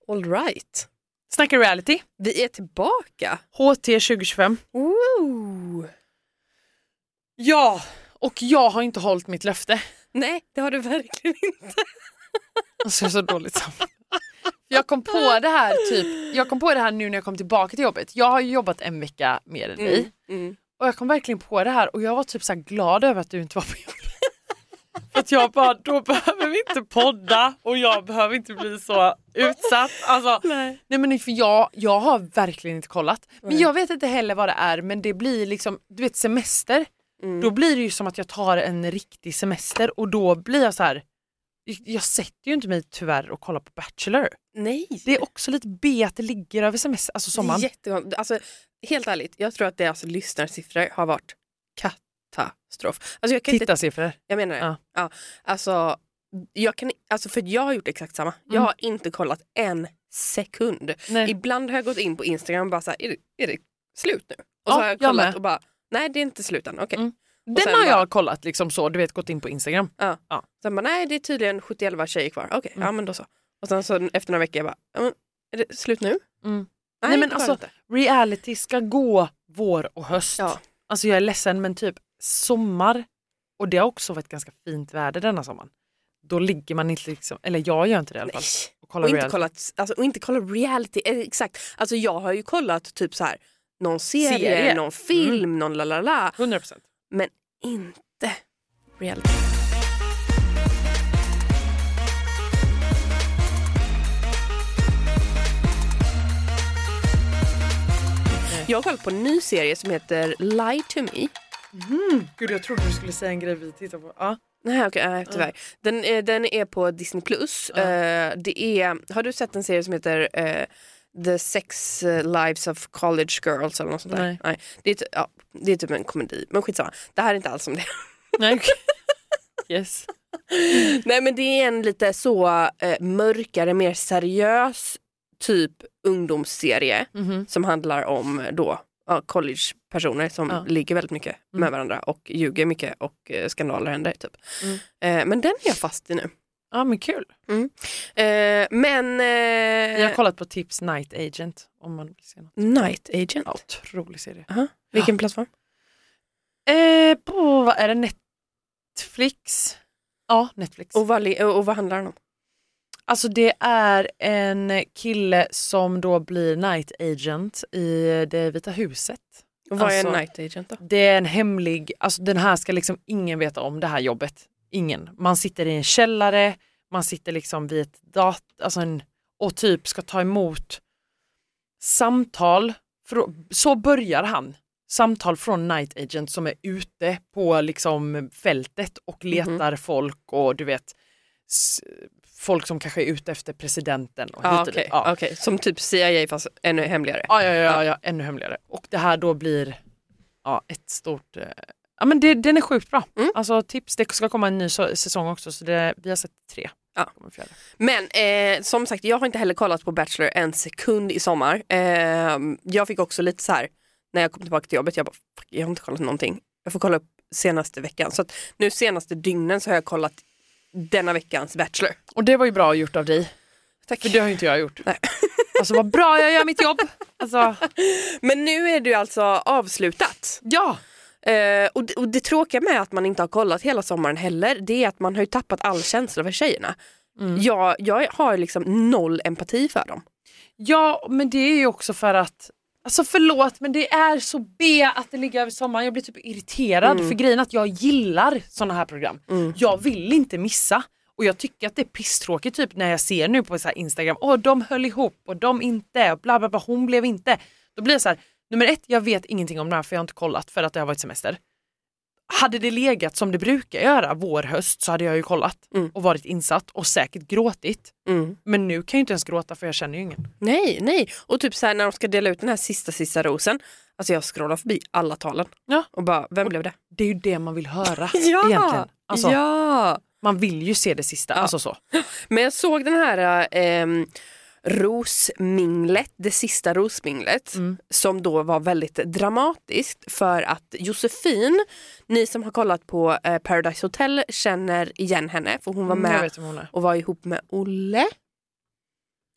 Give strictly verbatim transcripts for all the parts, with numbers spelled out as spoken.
All right. Snackar reality. Vi är tillbaka. H T tjugo tjugofem. Woo. Ja, och jag har inte hållit mitt löfte. Nej, det har du verkligen inte. Alltså jag är så dåligt samman. Jag kom på det här typ, jag kom på det här nu när jag kom tillbaka till jobbet. Jag har ju jobbat en vecka mer än dig. Mm, mm. Och jag kom verkligen på det här och jag var typ så här glad över att du inte var på jobbet. För att jag bara, då behöver vi inte podda och jag behöver inte bli så utsatt. Alltså, Nej. nej men för jag, jag har verkligen inte kollat. Men Nej. jag vet inte heller vad det är, men det blir liksom, du vet semester. Mm. Då blir det ju som att jag tar en riktig semester och då blir jag så här. Jag sätter ju inte mig tyvärr och kollar på Bachelor. Nej. Det är också lite B att det ligger över semester, alltså sommaren. Det är jättegång. Alltså, helt ärligt, jag tror att deras lyssnarsiffror har varit katastrof. Alltså, jag kan inte, Tittarsiffror. jag menar det. Ja. Ja. Alltså, jag kan, alltså, för jag har gjort exakt samma. Jag Mm. har inte kollat en sekund. Nej. Ibland har jag gått in på Instagram och bara så här, är det, är det slut nu? Och Ja, så har jag jag kollat med. och bara, nej det är inte slut än, okej. Mm. Och Den sen har bara- jag kollat liksom så, du vet, gått in på Instagram. Ja. Ja. Sen bara, nej det är tydligen sjuttioelva tjejer kvar. Okej, Mm. ja men då så. Och sen så efter några veckor jag bara, ja, men, är det slut nu? Mm. Nej, Nej men det var alltså, inte. reality ska gå vår och höst. Ja. Alltså jag är ledsen men typ sommar, och det har också varit ganska fint väder denna sommaren. Då ligger man inte liksom, eller jag gör inte det i alla fall. Nej. Och kollar Och inte, reality. kollat, alltså, och inte kollat reality, eh, exakt. Alltså jag har ju kollat typ så här någon serie, Serie. någon film, någon lalala. hundra procent. Men inte reality. Jag har kollat på en ny serie som heter Lie to Me. Mm. Gud, jag trodde du skulle säga en grej vi tittar på. Ja. Nej, okej, nej, tyvärr. Den, är- den är på Disney plus. Ja. Eh, det är, har du sett en serie som heter eh, The Sex Lives of College Girls eller något sånt där? Nej. Nej. Det, är, ty- ja, det är typ en komedi, men skitsamma. Det här är inte alls som det. Nej, okej. Yes. Nej, men det är en lite så eh, mörkare, mer seriös typ ungdomsserie Mhm. som handlar om då ja, collegepersoner som Ja. ligger väldigt mycket med Mm. varandra och ljuger mycket och eh, skandaler händer typ. Mm. Eh, men den är jag fast i nu. Ja men kul. Eh, men eh, Jag har kollat på Tips Night Agent om man vill se något. Night Agent. Ja, otrolig serie. Aha. Vilken plattform? Eh, på, vad är det? Netflix? Ja, Netflix. Och vad, li- och vad handlar den om? Alltså det är en kille som då blir night agent i det Vita huset. Och vad är Alltså, en Night Agent då? Det är en hemlig, alltså den här ska liksom ingen veta om det här jobbet. Ingen. Man sitter i en källare, man sitter liksom vid ett dat, alltså en, och typ ska ta emot samtal. Frå, så börjar han. Samtal från night agent som är ute på liksom fältet och letar Mhm. folk och du vet s, folk som kanske är ute efter presidenten och Ja, hit och okej. dit. Ja. Okej. Som typ C I A fast ännu hemligare. Ja, ja, ja, ja, ännu hemligare. Och det här då blir ja, ett stort... Eh, ja, men det, den är sjukt bra. Mm. Alltså tips, det ska komma en ny så, säsong också, så det, vi har sett tre. Ja. Kommer fjärde. Men eh, som sagt, jag har inte heller kollat på Bachelor en sekund i sommar. Eh, jag fick också lite så här när jag kom tillbaka till jobbet, jag bara, fuck, jag har inte kollat någonting. Jag får kolla upp senaste veckan. Så att nu senaste dygnen så har jag kollat denna veckans Bachelor. Och det var ju bra gjort av dig. Tack. För det har ju inte jag gjort. Nej. Alltså vad bra jag gör mitt jobb. Alltså, Men nu är det ju alltså avslutat. ja. Eh, och, det, och det tråkiga med att man inte har kollat hela sommaren heller, det är att man har ju tappat all känsla för tjejerna. Mm. Jag, jag har liksom noll empati för dem. Ja, men det är ju också för att... Alltså förlåt, men det är så B att det ligger över sommaren. Jag blir typ irriterad. Mm. För grejen är att jag gillar såna här program. Mm. Jag vill inte missa. Och jag tycker att det är pisstråkigt typ när jag ser nu på så här Instagram. Åh, de höll ihop och de inte. Och bla bla bla, hon blev inte. Då blir det så här, nummer ett, jag vet ingenting om det här för jag har inte kollat för att det har varit semester. Hade det legat som det brukar göra vår, höst, så hade jag ju kollat. Mm. Och varit insatt och säkert gråtit. Mm. Men nu kan jag inte ens gråta för jag känner ju ingen. Nej, nej. Och typ så här när de ska dela ut den här sista, sista rosen. Alltså jag scrollar förbi alla talen. Ja. Och bara, vem blev det? Det är ju det man vill höra Ja, egentligen. Alltså, ja. man vill ju se det sista. Ja. Alltså så. Men jag såg den här ehm, rosminglet, det sista rosminglet, Mm. som då var väldigt dramatiskt för att Josefin, ni som har kollat på eh, Paradise Hotel känner igen henne för hon var Mm, jag med vet vem hon är. och var ihop med Olle.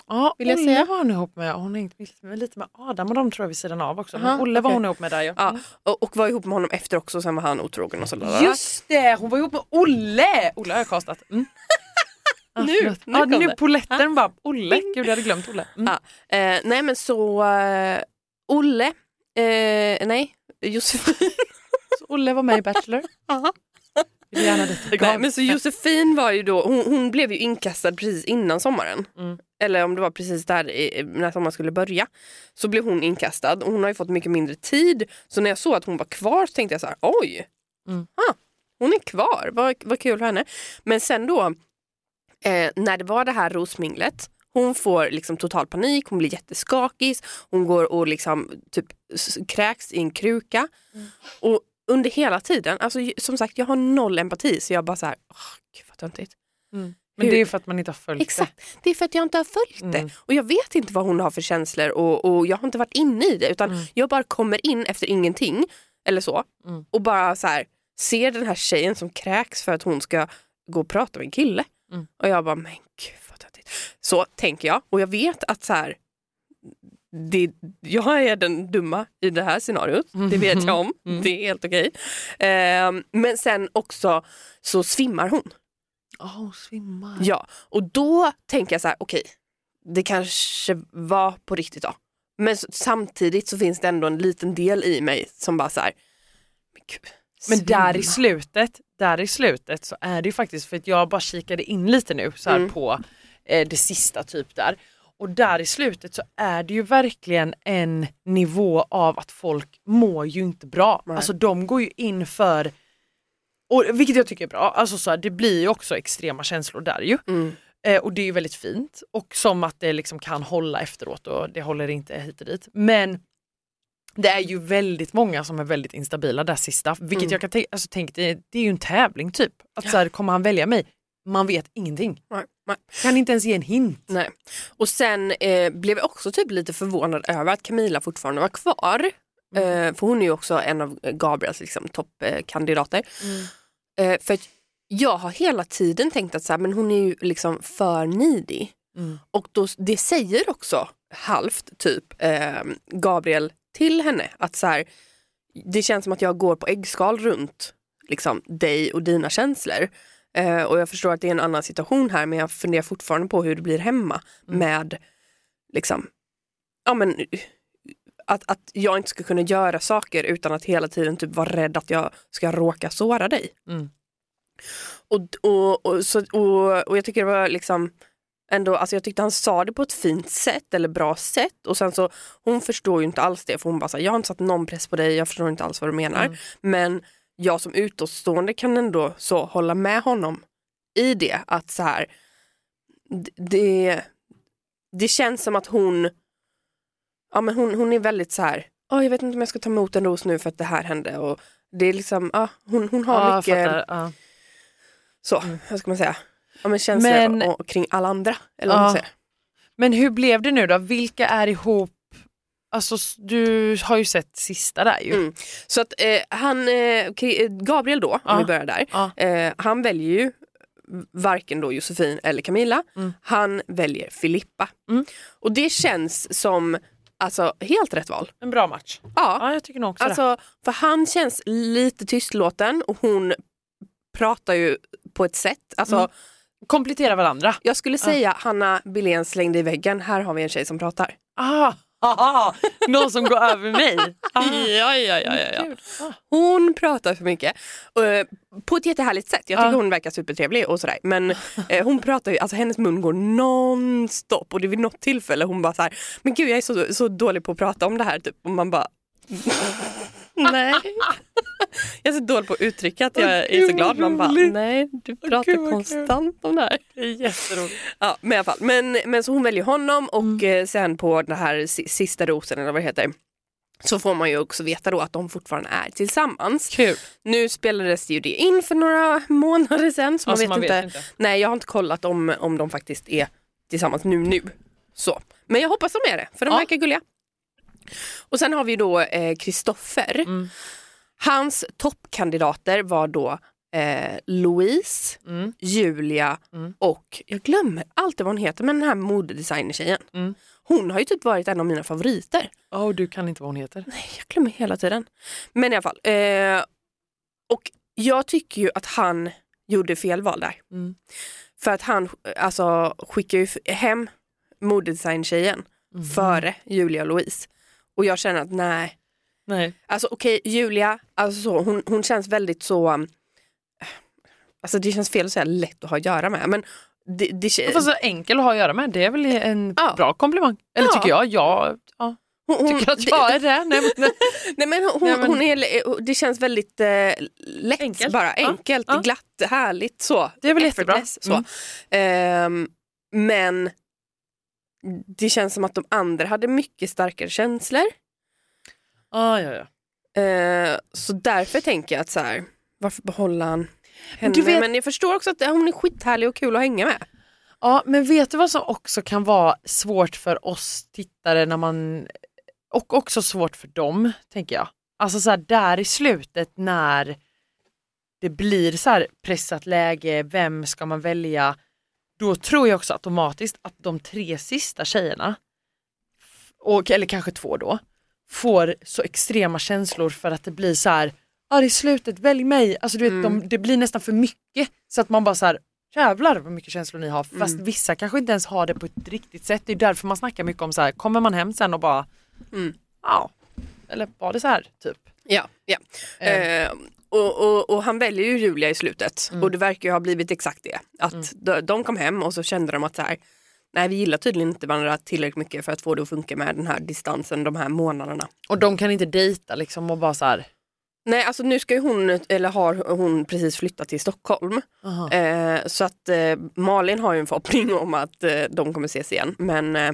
Ja, vill jag Olle säga. var hon ihop med. Hon är inte lite med Adam och de tror jag vid sidan av också. Aha, Men Olle var okej. hon ihop med där ju. Ja, Mm. och, och var ihop med honom efter också, sen var han otrogen och så där. Just det, hon var ihop med Olle! Olle har jag kastat. Mm. Ah, Nu, förlåt. nu ja, kom nu det. på lätten bara, Olle, gud jag hade glömt Olle. Mm. Ja, eh, nej men så eh, Olle, eh, nej, Josefin. Så Olle var med i Bachelor. Vill gärna dit. Nej, men så Josefin var ju då, hon, hon blev ju inkastad precis innan sommaren. Mm. Eller om det var precis där i, när sommaren skulle börja. Så blev hon inkastad och hon har ju fått mycket mindre tid. Så när jag såg att hon var kvar så tänkte jag så här, oj, Mm. ah, hon är kvar, vad, vad kul för henne. Men sen då, eh, när det var det här rosminglet, hon får liksom total panik, hon blir jätteskakig, hon går och liksom typ s- kräks i en kruka. Mm. Och under hela tiden, alltså som sagt jag har noll empati så jag bara så här, åh gud vad töntigt. Mm. Men Hur- det är för att man inte har följt Exakt, det är för att jag inte har följt Mm. det. Och jag vet inte vad hon har för känslor och, och jag har inte varit inne i det utan Mm. jag bara kommer in efter ingenting eller så Mm. och bara så här ser den här tjejen som kräks för att hon ska gå och prata med en kille. Mm. Och jag bara, men gud vad töntigt. Så tänker jag och jag vet att så här det, jag är den dumma i det här scenariot. Det vet jag om. Mm. Det är helt okej. Ehm, men sen också så svimmar hon. Ja, hon svimmar. Ja, och då tänker jag så här, okej, det kanske var på riktigt då. Men så, samtidigt så finns det ändå en liten del i mig som bara så här, men gud, Men där i svimma. slutet, där i slutet så är det ju faktiskt, för att jag bara kikade in lite nu så här Mm. på eh, det sista typ där. Och där i slutet så är det ju verkligen en nivå av att folk mår ju inte bra. Nej. Alltså de går ju in för, och, vilket jag tycker är bra, alltså så här, det blir ju också extrema känslor där ju. Mm. Eh, och det är ju väldigt fint. Och som att det liksom kan hålla efteråt och det håller inte hit och dit. Men det är ju väldigt många som är väldigt instabila där sista. Vilket Mm. jag kan tänka, alltså tänk det, det är ju en tävling typ. Att så här, kommer han välja mig? Man vet ingenting. Nej, nej. Kan inte ens ge en hint. Nej. Och sen eh, blev jag också typ lite förvånad över att Camilla fortfarande var kvar. Mm. Eh, för hon är ju också en av Gabriels liksom, toppkandidater. Mm. Eh, för att jag har hela tiden tänkt att så här, men hon är ju liksom för needy. Mm. Och då, det säger också halvt typ eh, Gabriel till henne att så här, det känns som att jag går på äggskal runt liksom, dig och dina känslor. Eh, och jag förstår att det är en annan situation här men jag funderar fortfarande på hur det blir hemma Mm. med liksom, ja men att, att jag inte ska kunna göra saker utan att hela tiden typ vara rädd att jag ska råka såra dig. Mm. Och, och, och, så, och, och jag tycker det var liksom ändå, alltså jag tyckte han sa det på ett fint sätt eller bra sätt och sen så hon förstår ju inte alls det för hon bara så här, jag har inte satt någon press på dig, jag förstår inte alls vad du menar. Mm. Men jag som utåtstående kan ändå så hålla med honom i det att så här d- det, det känns som att hon ja men hon, hon är väldigt så här, oh, jag vet inte om jag ska ta emot en ros nu för att det här hände och det är liksom, ja, hon, hon har Ja, jag mycket fattar, ja. så, Mm. vad ska man säga? Ja, men känslor Men- och, och kring alla andra. Eller vad Ja. man säger. Men hur blev det nu då? Vilka är ihop? Alltså s- du har ju sett sista där ju. Mm. Så att eh, han, eh, okej, Gabriel då, om Ja. vi börjar där. Ja. Eh, han väljer ju varken då Josefin eller Camilla. Mm. Han väljer Filippa. Mm. Och det känns som alltså, helt rätt val. En bra match. Ja, Ja, jag tycker nog också det. alltså, för han känns lite tystlåten och hon pratar ju på ett sätt. Alltså, Mm. Komplettera varandra. jag skulle säga Hanna Billén slängde i väggen. Här har vi en tjej som pratar. Ah, ah, någon som går över mig. Ah. Ja, ja, ja, ja. Gud. Ah. Hon pratar för mycket. Uh, på ett jättehärligt sätt. Jag tycker Ja. hon verkar supertrevlig och sådär. Men uh, hon pratar ju, alltså hennes mun går non-stop. Och det är vid något tillfälle hon bara så här, men gud jag är så, så dålig på att prata om det här. Typ. Och man bara, nej. Jag är så dålig på att uttrycka att jag Åh, är gud, så glad. Man bara, roligt. nej du pratar gud, vad konstant om det här. Det är jätteroligt. Ja, men i alla fall. Men, men så hon väljer honom och Mm. eh, sen på den här si- sista rosen eller vad det heter så får man ju också veta då att de fortfarande är tillsammans. Kul. Nu spelades ju det in för några månader sedan så man, Alltså, vet, man inte. vet inte. Nej, jag har inte kollat om, om de faktiskt är tillsammans nu nu. Så. Men jag hoppas de är det, för de Ja. verkar gulliga. Och sen har vi då Kristoffer. Eh, Mm. Hans toppkandidater var då eh, Louise, Mm. Julia Mm. och jag glömmer alltid vad hon heter, men den här modedesigner-tjejen. Mm. Hon har ju typ varit en av mina favoriter. Ja, och du kan inte vad hon heter. Nej, jag glömmer hela tiden. Men i alla fall. Eh, och jag tycker ju att han gjorde fel val där. Mm. För att han alltså, skickar ju hem modedesign-tjejen Mm. före Julia och Louise. Och jag känner att nej. Nej. Alltså okej, okay, Julia, alltså så, hon, hon känns väldigt så... Um, alltså det känns fel att säga lätt att ha att göra med. Men det, det känns... Fast så enkel att ha att göra med, det är väl en Ja. bra komplimang. Eller Ja. tycker jag. Jag ja. hon, hon, tycker att jag är det. Nej, men, nej men hon, nej, men... hon är, det känns väldigt eh, lätt Enkelt. bara. Enkelt, Ja. glatt, härligt så. Det är väl jättebra. Så. Mm. Ehm, men det känns som att de andra hade mycket starkare känslor. Ah, ja, ja. Ehm, så därför tänker jag att så här, varför behålla han henne? Du vet... Men jag förstår också att hon är skithärlig och kul att hänga med. Ja, men vet du vad som också kan vara svårt för oss tittare när man, och också svårt för dem, tänker jag. Alltså så här, där i slutet när det blir så här pressat läge, vem ska man välja? Då tror jag också automatiskt att de tre sista tjejerna, och, eller kanske två då, får så extrema känslor för att det blir så här, ja, i slutet, välj mig. Alltså du vet, Mm. de, det blir nästan för mycket så att man bara så här, jävlar vad mycket känslor ni har. Fast Mm. vissa kanske inte ens har det på ett riktigt sätt. Det är därför man snackar mycket om så här, kommer man hem sen och bara, Mm. ja, eller var det så här typ. Ja, ja. Eh. Ehm, och, och, och han väljer ju Julia i slutet. Mm. Och det verkar ju ha blivit exakt det. Att Mm. de, de kom hem och så kände de att så här, nej, vi gillar tydligen inte varandra tillräckligt mycket för att få det att funka med den här distansen, de här månaderna. Och de kan inte dejta liksom och bara så här. Nej, alltså nu ska ju hon, eller har hon precis flyttat till Stockholm. Aha. Eh, så att eh, Malin har ju en förhoppning om att eh, de kommer ses igen. Men eh,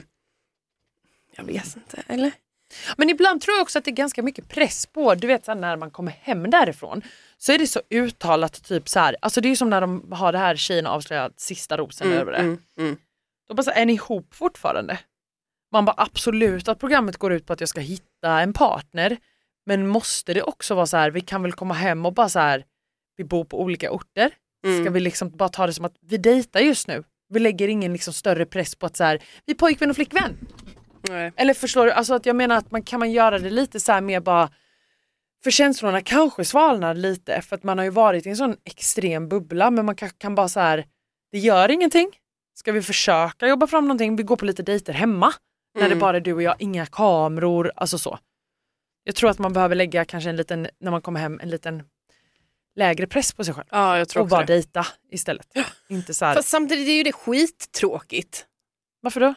jag vet inte, eller? Men ibland tror jag också att det är ganska mycket press på, du vet så här, när man kommer hem därifrån så är det så uttalat typ så här, alltså det är ju som när de har det här tjejen avslöjat sista rosen Mm, över det. mm, mm. Då bara så här, är ni ihop fortfarande? Man bara absolut att programmet går ut på att jag ska hitta en partner, men måste det också vara så här, vi kan väl komma hem och bara så här, vi bor på olika orter. Mm. Ska vi liksom bara ta det som att vi dejtar just nu? Vi lägger ingen liksom större press på att så här, vi är pojkvän och flickvän. Nej. Eller förstår du, alltså att jag menar att man kan man göra det lite så här mer bara, för känslorna kanske svalnar lite för att man har ju varit i en sån extrem bubbla, men man kan, kan bara så här, det gör ingenting. Ska vi försöka jobba fram någonting? Vi går på lite dejter hemma. Mm. När det bara är du och jag, inga kameror, alltså så. Jag tror att man behöver lägga kanske en liten, när man kommer hem, en liten lägre press på sig själv. Ja, jag tror Och också bara det. dejta istället. Ja. Inte så här. Fast samtidigt är ju det skittråkigt. Varför då?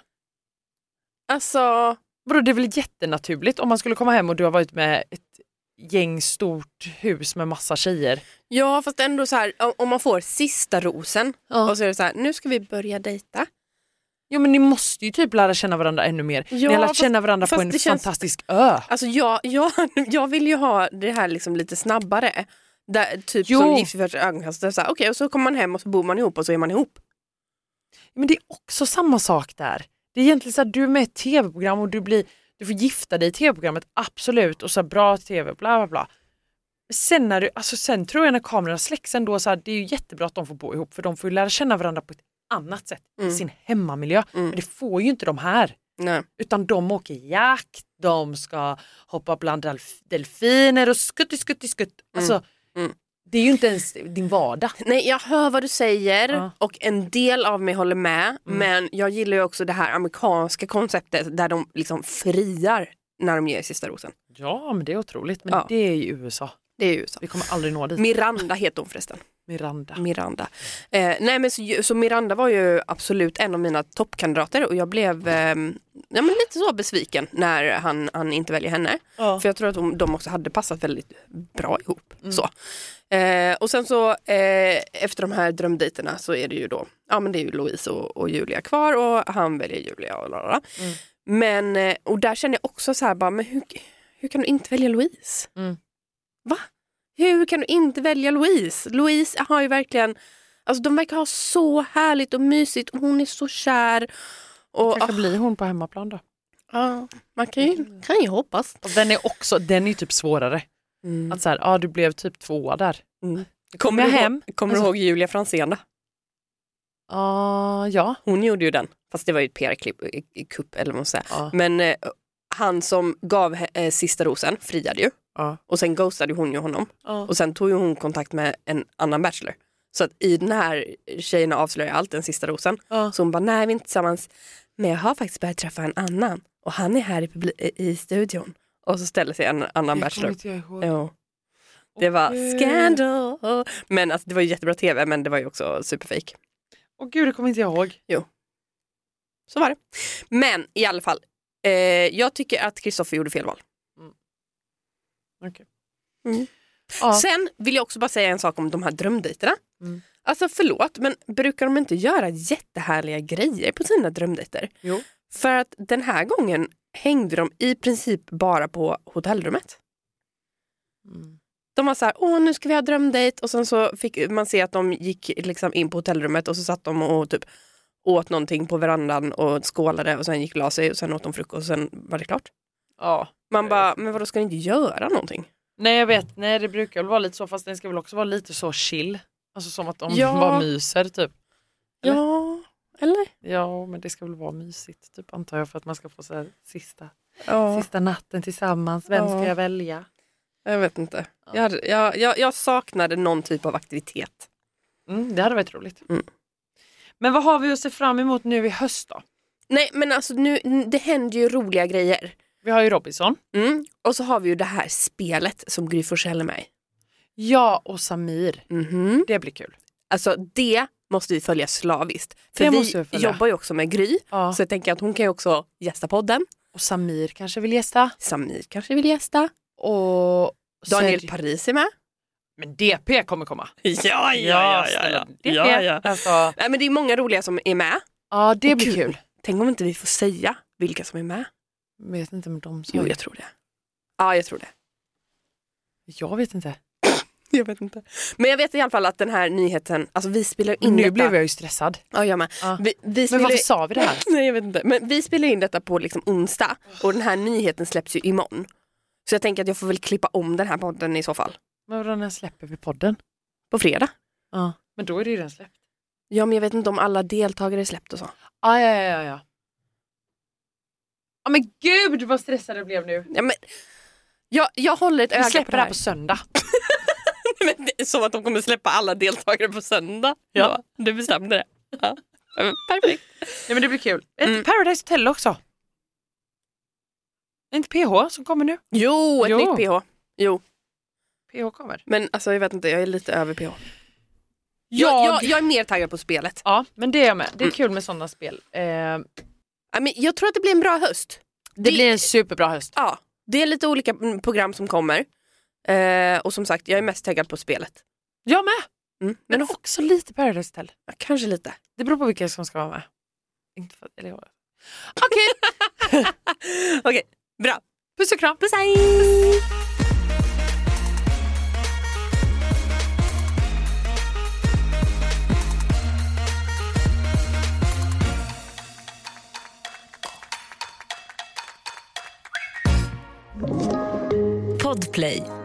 Alltså, Vadå, det är väl jättenaturligt om man skulle komma hem och du har varit med ett gäng stort hus med massa tjejer. ja fast ändå så här, om- om man får sista rosen Ja. och så är det så här, nu ska vi börja dejta. Jo, men ni måste ju typ lära känna varandra ännu mer. Ja, ni har lärt fast- känna varandra på fast en det känns- fantastisk ö. Alltså jag, jag, jag vill ju ha det här liksom lite snabbare. Där, typ Jo. som Gift vid första ögonkastet. Så här, okej, och så kommer man hem och så bor man ihop och så är man ihop. Men det är också samma sak där. Det är egentligen så här, du är med i ett tv-program och du blir, du får gifta dig i tv-programmet, absolut, och så här, bra tv, bla bla bla. Sen, när du, alltså sen tror jag när kamerorna släcks ändå, så här, det är ju jättebra att de får bo ihop, för de får ju lära känna varandra på ett annat sätt Mm. i sin hemmamiljö. Mm. Men det får ju inte de här. Nej. Utan de åker jakt, de ska hoppa bland delf- delfiner och skutti skutti skutt. Alltså, Mm. det är ju inte ens din vardag. Nej, jag hör vad du säger Ja. och en del av mig håller med. Mm. Men jag gillar ju också det här amerikanska konceptet där de liksom friar när de ger sista rosen. Ja, men det är otroligt. Men Ja. det är ju U S A. Det är ju så. Vi kommer aldrig nå dit. Miranda heter hon förresten. Miranda. Miranda. Eh, nej men så, så Miranda var ju absolut en av mina toppkandidater och jag blev eh, ja, men lite så besviken när han, han inte väljer henne. Ja. För jag tror att de, de också hade passat väldigt bra ihop. Mm. Så. Eh, och sen så eh, efter de här drömdejterna så är det ju då, ja men det är ju Louise och, och Julia kvar och han väljer Julia och lalala. Mm. Men, eh, och där känner jag också så här bara, men hur, hur kan du inte välja Louise? Mm. Va? Hur kan du inte välja Louise? Louise har ju verkligen, alltså de verkar ha så härligt och mysigt och hon är så kär. Och, Kanske ah, blir hon på hemmaplan då. ja, man kan ju, kan ju hoppas. Och den är också, den är ju typ svårare. Mm. Att så här, ja du blev typ tvåa där. Mm. Kommer jag du, hem? ihåg, kommer Alltså- du ihåg Julia Franzén då? Uh, ja. Hon gjorde ju den, fast det var ju ett P R-klipp i, i kupp eller vad man säger. Ja. Men eh, han som gav eh, sista rosen friade ju. Ja. Och sen ghostade hon ju honom. Ja. Och sen tog ju hon kontakt med en annan bachelor. Så att i den här tjejerna avslöjar allt den sista rosen. Ja. Så hon bara, nej vi är inte tillsammans. Men jag har faktiskt börjat träffa en annan. Och han är här i, publi- i studion. Och så ställer sig en annan Det bachelor. kommer inte jag ihåg. Jo. Det var Åh, scandal. Men alltså, det var ju jättebra tv, men det var ju också superfake. Åh gud, det kommer inte jag ihåg. Så var det. Men i alla fall, eh, jag tycker att Kristoffer gjorde fel val. Okay. Mm. Ja. Sen vill jag också bara säga en sak om de här drömdejterna. Mm. Alltså förlåt, men brukar de inte göra jättehärliga grejer på sina drömdejter? Jo. För att den här gången hängde de i princip bara på hotellrummet. Mm. De var så här, åh nu ska vi ha drömdejt. Och sen så fick man se att de gick liksom in på hotellrummet och så satt de och typ åt någonting på verandan och skålade och sen gick och la sig och sen åt de frukost och sen var det klart. Ja. Man bara, men vadå, ska ni inte göra någonting? Nej jag vet, nej det brukar väl vara lite så, fast den ska väl också vara lite så chill. Alltså som att de Ja. bara myser typ. Eller? Ja, eller? Ja, men det ska väl vara mysigt typ, antar jag, för att man ska få så här, sista, Ja, sista natten tillsammans. Vem Ja. ska jag välja? jag vet inte. Ja. Jag, hade, jag, jag, jag saknade någon typ av aktivitet. Mm, det hade varit roligt. Mm. Men vad har vi att se fram emot nu i höst då? Nej, men alltså nu, det händer ju roliga grejer. Vi har ju Robinson. Mm. Och så har vi ju det här spelet som Gry Forssell är med i. Ja, och Samir. Mhm. Det blir kul. Alltså det måste vi följa slaviskt. För Det vi måste vi följa. jobbar ju också med Gry. Ja. Så jag tänker att hon kan ju också gästa podden. Och Samir kanske vill gästa. Samir kanske vill gästa. Och Daniel Sergio- Paris är med. Men D P kommer komma. Ja, snälla. D P. ja, ja. Alltså, Nej, men det är många roliga som är med. ja, det Och blir kul. kul. Tänk om inte vi får säga vilka som är med. Vet inte om de sa. Jo, jag tror det. Ja, jag tror det. Jag vet inte. Jag vet inte. Men jag vet i alla fall att den här nyheten, alltså vi spelar in Men nu detta. blev jag ju stressad. Ja, jag med. Ja. Vi, vi Men spelar... varför sa vi det här? Nej, jag vet inte. Men vi spelar in detta på liksom onsdag och den här nyheten släpps ju imorgon. Så jag tänker att jag får väl klippa om den här podden i så fall. Men vadå, när släpper vi podden? På fredag. Ja. Men då är det ju den släppt. Ja, men jag vet inte om alla deltagare är släppt och så. Ah, ja, ja, ja, ja. Ja, men gud vad stressad jag blev nu. Ja, men jag, jag håller ett Vi öga på släpper det det här. här på söndag. Men det är som att de kommer släppa alla deltagare på söndag. Ja. Du bestämde det. Ja. Perfekt. Nej, men det blir kul. Är Mm. inte Paradise Hotel också? Är inte P H som kommer nu? Jo, ett Jo. nytt P H. Jo, P H kommer. men alltså jag vet inte, jag är lite över P H. Jag... Jag, jag, jag är mer taggad på spelet. Ja, men det är jag med. Det är Mm. kul med sådana spel. Eh, det Ja, men jag tror att det blir en bra höst. blir en superbra höst. Ja, det är lite olika mm, program som kommer. Eh, och som sagt, jag är mest taggad på spelet. Jag med. Mm. Men Men också lite Paradise Hotel. ja, kanske lite. Det beror på vilka som ska vara med. Inte för, eller jag. Okej, Okej, bra. puss och kram. Puss, hej! Podplay.